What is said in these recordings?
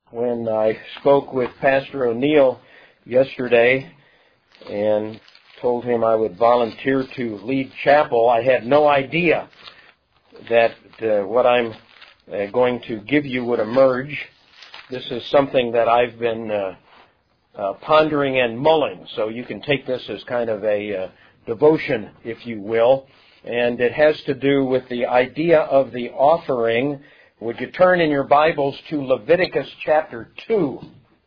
When I spoke with Pastor O'Neill yesterday and told him I would volunteer to lead chapel, I had no idea that what I'm going to give you would emerge. This is something that I've been pondering and mulling, so you can take this as kind of a devotion, if you will. And it has to do with the idea of the offering. Would you turn in your Bibles to Leviticus chapter 2?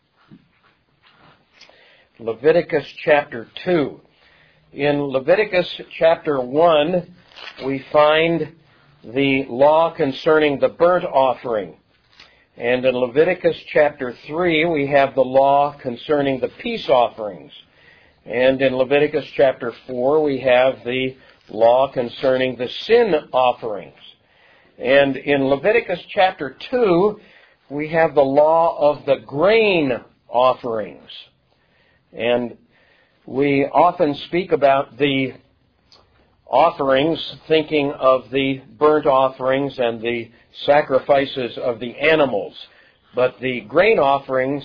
Leviticus chapter 2. In Leviticus chapter 1, we find the law concerning the burnt offering. And in Leviticus chapter 3, we have the law concerning the peace offerings. And in Leviticus chapter 4, we have the law concerning the sin offerings. And in Leviticus chapter 2, we have the law of the grain offerings. And we often speak about the offerings, thinking of the burnt offerings and the sacrifices of the animals. But the grain offerings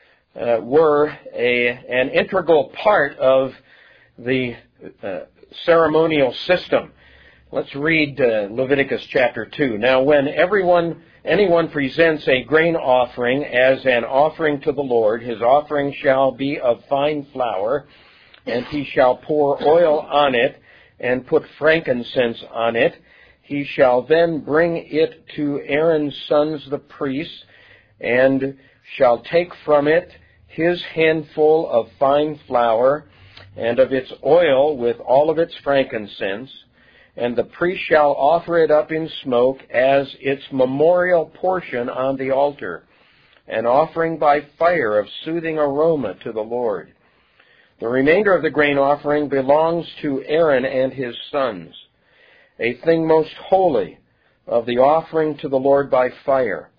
were an integral part of the ceremonial system. Let's read Leviticus chapter 2. Now, when anyone presents a grain offering as an offering to the Lord, his offering shall be of fine flour, and he shall pour oil on it and put frankincense on it. He shall then bring it to Aaron's sons the priests, and shall take from it his handful of fine flour, and of its oil with all of its frankincense, and the priest shall offer it up in smoke as its memorial portion on the altar, an offering by fire of soothing aroma to the Lord. The remainder of the grain offering belongs to Aaron and his sons, a thing most holy of the offering to the Lord by fire.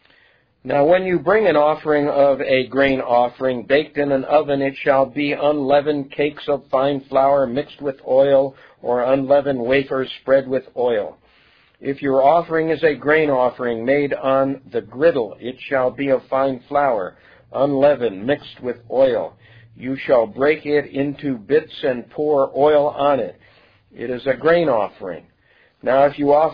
Now when you bring an offering of a grain offering baked in an oven, it shall be unleavened cakes of fine flour mixed with oil, or unleavened wafers spread with oil. If your offering is a grain offering made on the griddle, it shall be of fine flour, unleavened, mixed with oil. You shall break it into bits and pour oil on it. It is a grain offering. Now if your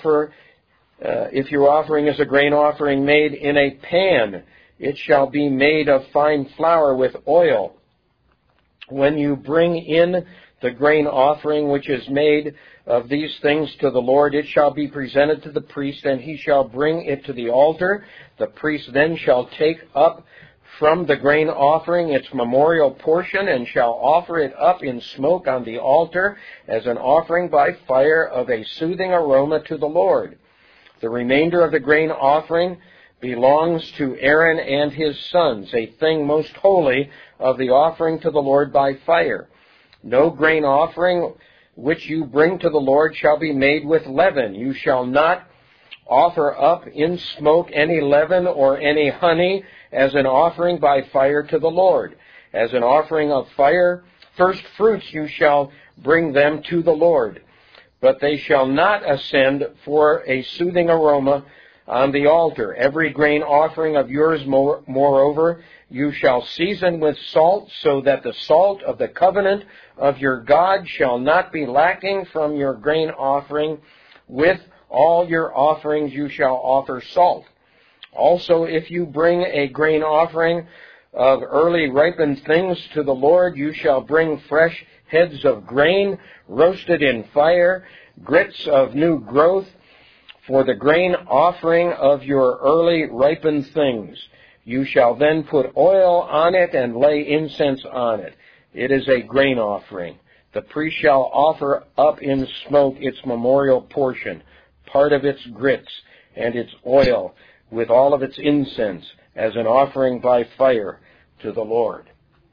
offering is a grain offering made in a pan, it shall be made of fine flour with oil. When you bring in the grain offering which is made of these things to the Lord, it shall be presented to the priest, and he shall bring it to the altar. The priest then shall take up from the grain offering its memorial portion, and shall offer it up in smoke on the altar as an offering by fire of a soothing aroma to the Lord. The remainder of the grain offering belongs to Aaron and his sons, a thing most holy of the offering to the Lord by fire. No grain offering which you bring to the Lord shall be made with leaven. You shall not offer up in smoke any leaven or any honey as an offering by fire to the Lord. As an offering of fire, first fruits you shall bring them to the Lord. But they shall not ascend for a soothing aroma on the altar. Every grain offering of yours, moreover, you shall season with salt, so that the salt of the covenant of your God shall not be lacking from your grain offering. With all your offerings you shall offer salt. Also, if you bring a grain offering of early ripened things to the Lord, you shall bring fresh heads of grain roasted in fire, grits of new growth, for the grain offering of your early ripened things. You shall then put oil on it and lay incense on it. It is a grain offering. The priest shall offer up in smoke its memorial portion, part of its grits and its oil, with all of its incense, as an offering by fire to the Lord.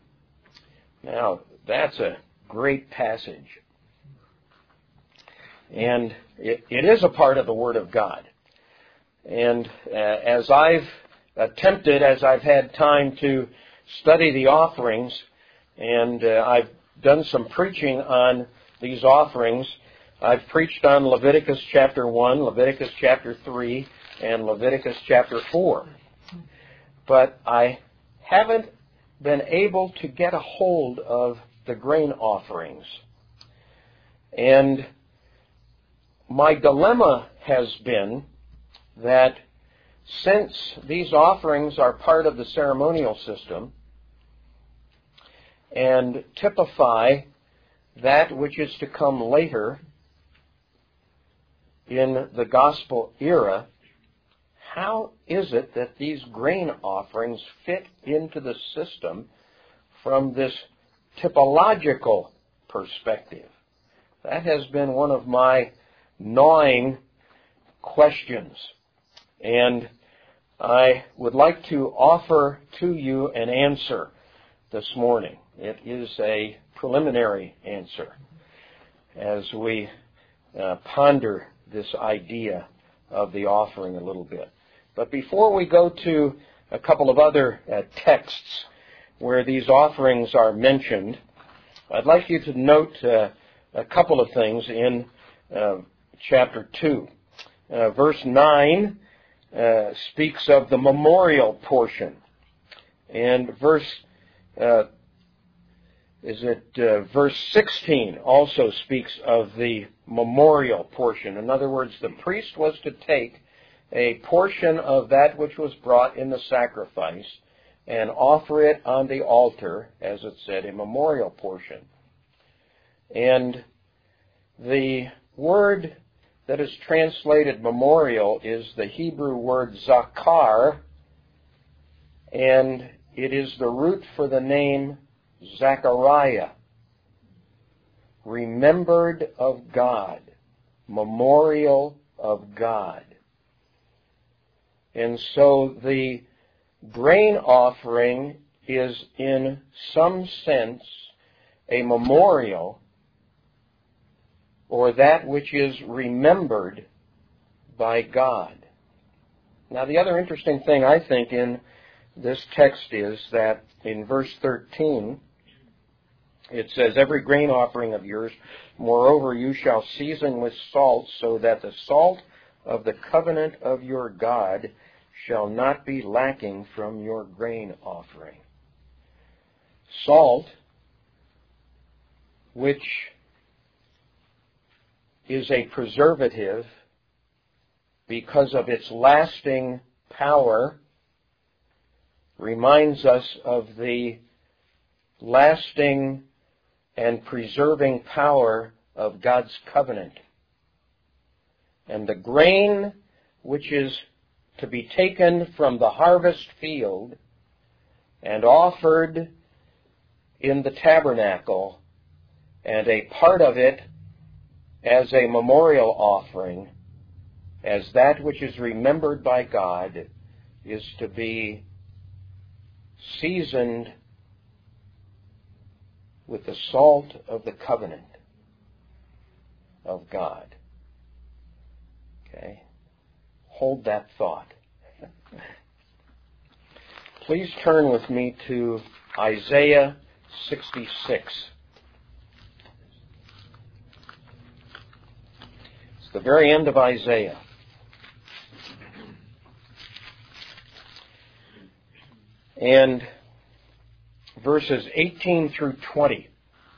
Now, that's a great passage. And it is a part of the Word of God. And as I've had time to study the offerings, and I've done some preaching on these offerings, I've preached on Leviticus chapter 1, Leviticus chapter 3, and Leviticus chapter 4. but I haven't been able to get a hold of the grain offerings. And my dilemma has been that since these offerings are part of the ceremonial system and typify that which is to come later in the gospel era, how is it that these grain offerings fit into the system from this typological perspective? That has been one of my gnawing questions. And I would like to offer to you an answer this morning. It is a preliminary answer as we ponder this idea of the offering a little bit. But before we go to a couple of other texts where these offerings are mentioned, I'd like you to note a couple of things in chapter 2. Verse 9 speaks of the memorial portion. And verse 16 also speaks of the memorial portion. In other words, the priest was to take a portion of that which was brought in the sacrifice and offer it on the altar, as it said, a memorial portion. And the word that is translated memorial is the Hebrew word zakar, and it is the root for the name Zechariah, remembered of God, memorial of God. And so the grain offering is in some sense a memorial, or that which is remembered by God. Now, the other interesting thing, I think, in this text is that in verse 13, it says, "Every grain offering of yours, moreover, you shall season with salt, so that the salt of the covenant of your God shall not be lacking from your grain offering." Salt, which is a preservative because of its lasting power, reminds us of the lasting and preserving power of God's covenant. And the grain which is to be taken from the harvest field and offered in the tabernacle, and a part of it as a memorial offering, as that which is remembered by God, is to be seasoned with the salt of the covenant of God. Okay? Hold that thought. Please turn with me to Isaiah 66. It's the very end of Isaiah. And verses 18 through 20.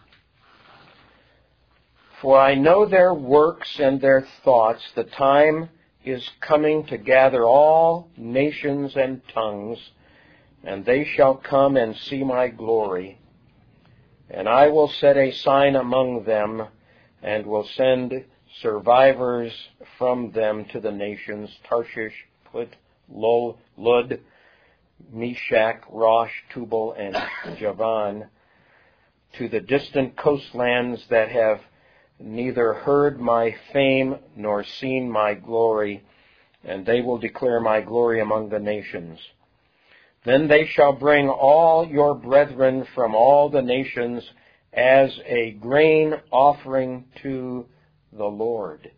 "For I know their works and their thoughts. The time is coming to gather all nations and tongues, and they shall come and see my glory. And I will set a sign among them, and will send survivors from them to the nations, Tarshish, Put, Lud, Meshach, Rosh, Tubal, and Javan, to the distant coastlands that have neither heard my fame nor seen my glory, and they will declare my glory among the nations. Then they shall bring all your brethren from all the nations as a grain offering to the Lord,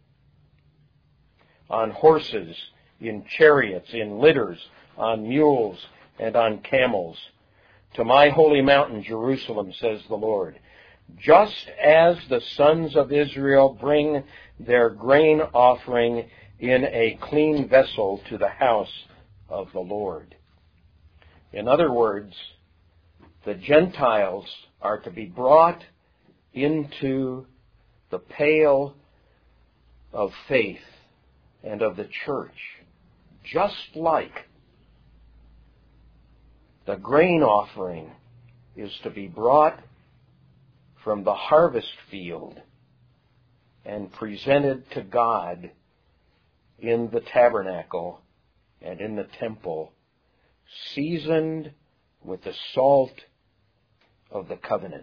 on horses, in chariots, in litters, on mules, and on camels, to my holy mountain, Jerusalem, says the Lord. Just as the sons of Israel bring their grain offering in a clean vessel to the house of the Lord. In other words, the Gentiles are to be brought into the pale of faith and of the church, just like the grain offering is to be brought from the harvest field and presented to God in the tabernacle and in the temple, seasoned with the salt of the covenant.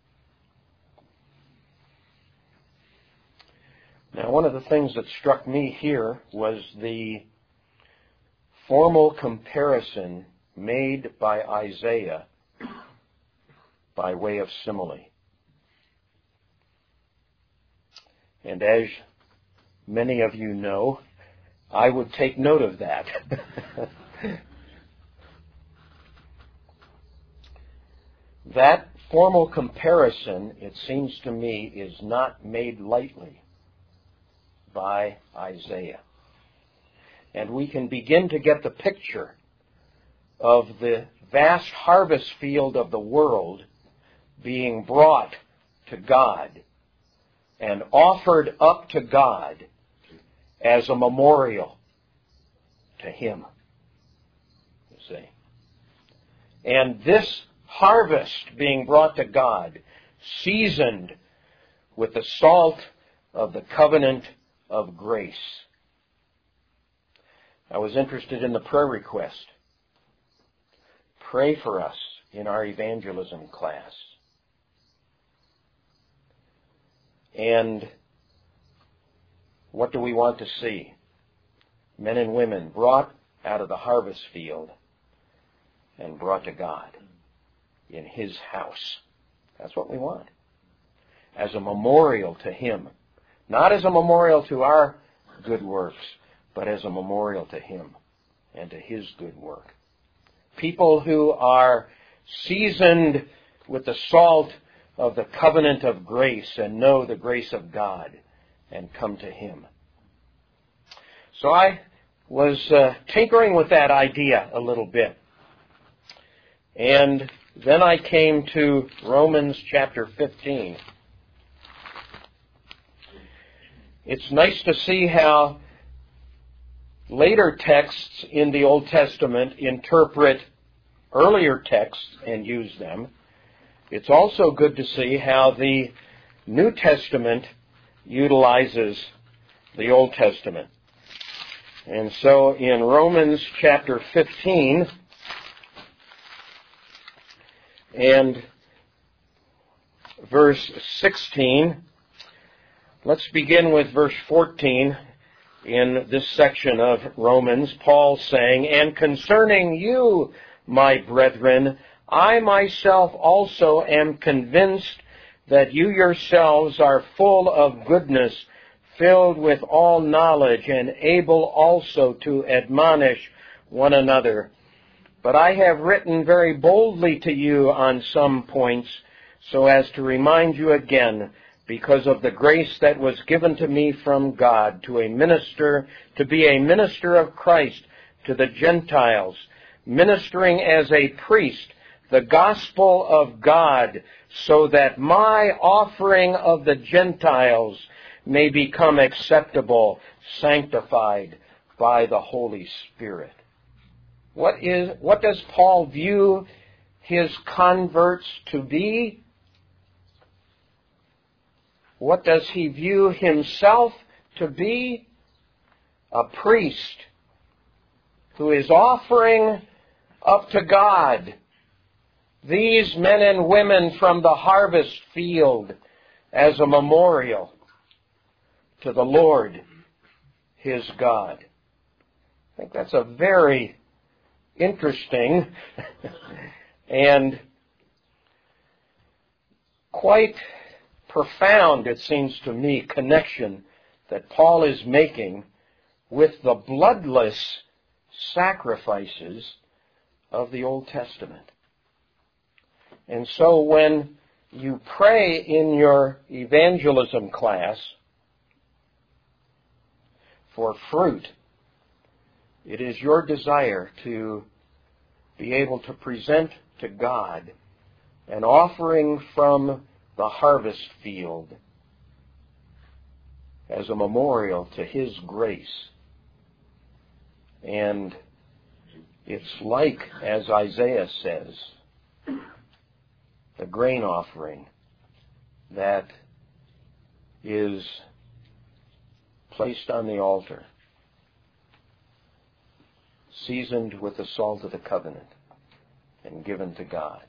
Now, one of the things that struck me here was the formal comparison made by Isaiah by way of simile. And as many of you know, I would take note of that. That formal comparison, it seems to me, is not made lightly by Isaiah. And we can begin to get the picture of the vast harvest field of the world being brought to God and offered up to God as a memorial to Him. You see. And this harvest being brought to God, seasoned with the salt of the covenant of grace. I was interested in the prayer request. Pray for us in our evangelism class. And what do we want to see? Men and women brought out of the harvest field and brought to God in His house. That's what we want. As a memorial to Him. Not as a memorial to our good works, but as a memorial to Him and to His good work. People who are seasoned with the salt of the covenant of grace and know the grace of God and come to Him. So I was tinkering with that idea a little bit. And then I came to Romans chapter 15. It's nice to see how later texts in the Old Testament interpret earlier texts and use them. It's also good to see how the New Testament utilizes the Old Testament. And so in Romans chapter 15 and verse 16, let's begin with verse 14 in this section of Romans. Paul saying, "And concerning you, my brethren, I myself also am convinced that you yourselves are full of goodness, filled with all knowledge, and able also to admonish one another. But I have written very boldly to you on some points, so as to remind you again, because of the grace that was given to me from God, to be a minister of Christ to the Gentiles, ministering as a priest the gospel of God, so that my offering of the Gentiles may become acceptable, sanctified by the Holy Spirit." What does Paul view his converts to be? What does he view himself to be? A priest who is offering up to God these men and women from the harvest field as a memorial to the Lord, his God. I think that's a very interesting and quite profound, it seems to me, connection that Paul is making with the bloodless sacrifices of the Old Testament. And so when you pray in your evangelism class for fruit, it is your desire to be able to present to God an offering from the harvest field as a memorial to His grace. And it's like, as Isaiah says, the grain offering that is placed on the altar, seasoned with the salt of the covenant, and given to God.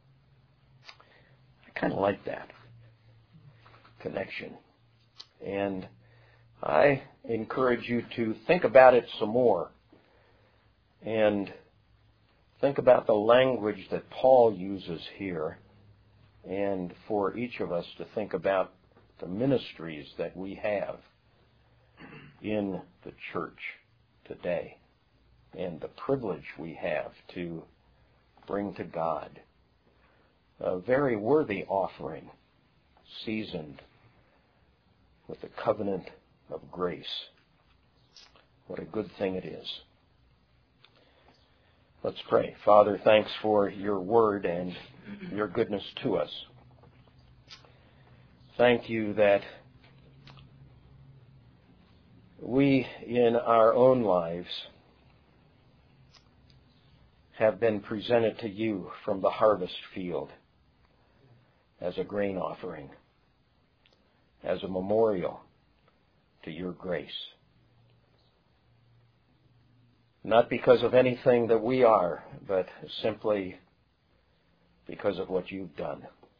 I kind of like that connection. And I encourage you to think about it some more and think about the language that Paul uses here, and for each of us to think about the ministries that we have in the church today and the privilege we have to bring to God a very worthy offering, seasoned with the covenant of grace. What a good thing it is. Let's pray. Father, thanks for your word and your goodness to us. Thank you that we in our own lives have been presented to you from the harvest field as a grain offering, as a memorial to your grace. Not because of anything that we are, but simply because of what you've done.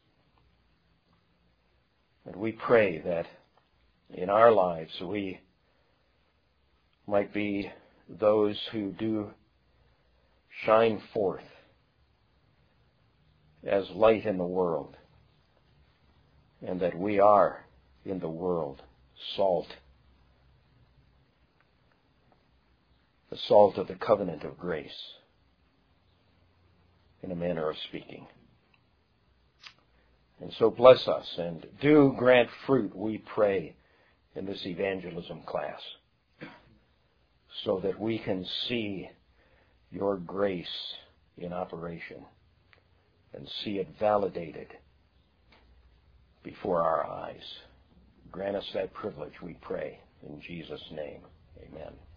And we pray that in our lives we might be those who do shine forth as light in the world, and that we are in the world salt, the salt of the covenant of grace, in a manner of speaking. And so bless us, and do grant fruit, we pray, in this evangelism class, so that we can see your grace in operation and see it validated before our eyes. Grant us that privilege, we pray, in Jesus' name. Amen.